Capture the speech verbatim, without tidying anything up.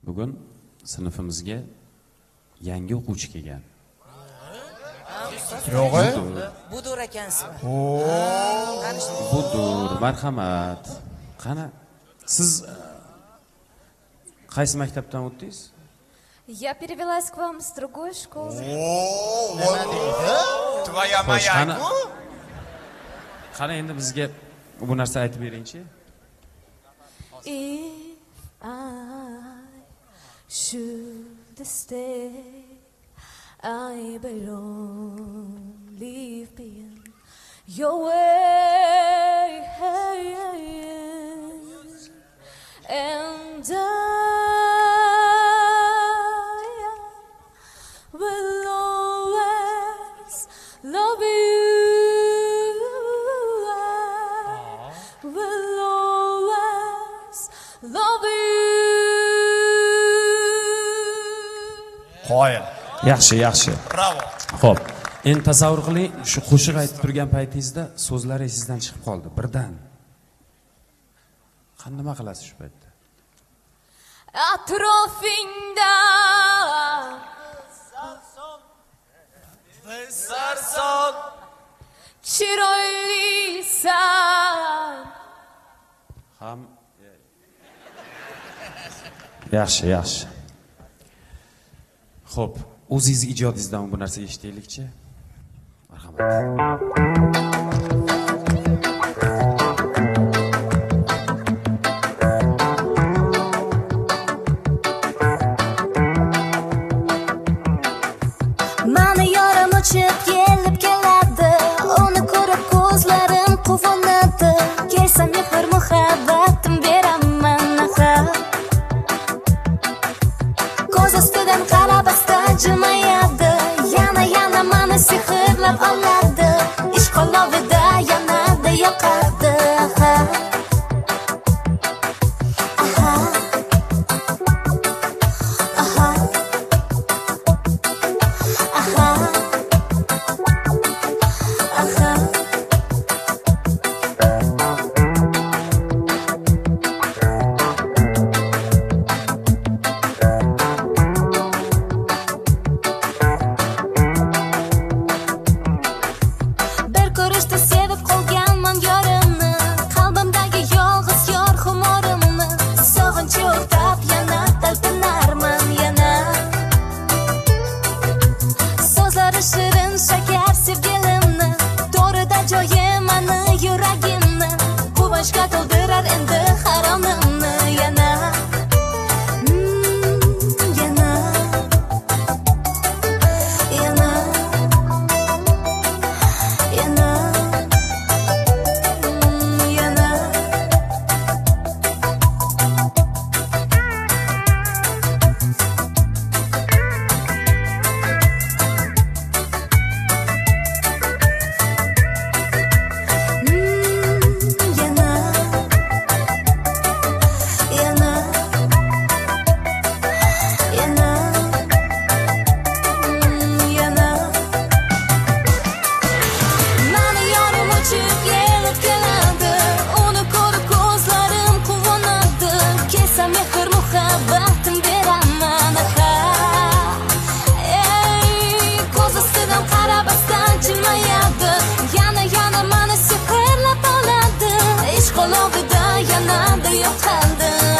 Bugun sinfimizga yangi o'quvchi kelgan. Yo'q, Budur ekansizmi? Budur, marhamat. Qani, siz qaysi maktabdan o'tdingiz? Я перевелась к вам с другой школы. Nima deydi? Твоя моя. Qani, qani endi bizga bu narsa aytib beringchi. If I should stay, I belong, leave behind your way, and I will always love you. I will always love you. Qo'yil. Yaxshi, yaxshi. Bravo. Xo'p, endi tasavvur qiling, shu qo'shiq aytib turgan paytingizda so'zlari esingizdan chiqib qoldi birdan. Qani nima qilasiz shu paytda? Atrofingda Sarson. chiroylisan. Ham Yaxshi, yaxshi. Xo'p, o'zingiz ijodingizdan bu narsa eshitaylikchi. Marhamat. Mani yorim uchib kelib keladi, uni ko'rib ko'zlarim quvonadi. Kelsa mehr muhabbatim beraman axir. Ko'z ostidan qarabasdan jilmayadi, yana yana mani sehrlab oladi. Ishq olovida yanada yoqadi. Aha. Aha. Aha. Aha. Aha. Bir ko'rishda sevib qolganman yorimni, qalbimdagi yolg'iz yor xumorimni. Sog'inch o'rtab yana talpinarman yana. So'zlari shirin shakar sevgilimni, to'rida joyi mani yuragimni. Quvonchga to'ldirar endi haromimni yana. Mm, yana. Yana. Yana. Mm, yana. Mm, yana. Yana. Yana. Mm, yana. Mani yorim uchib kelib keladi, uni ko'rib ko'zlarim quvonadi. Kelsa mehr muhabbatim beraman axir. Ey, ko'z ostidan qarabasdan jilmayadi, yana yana mani sehrlab oladi. Ishq olovida yanada yoqadi.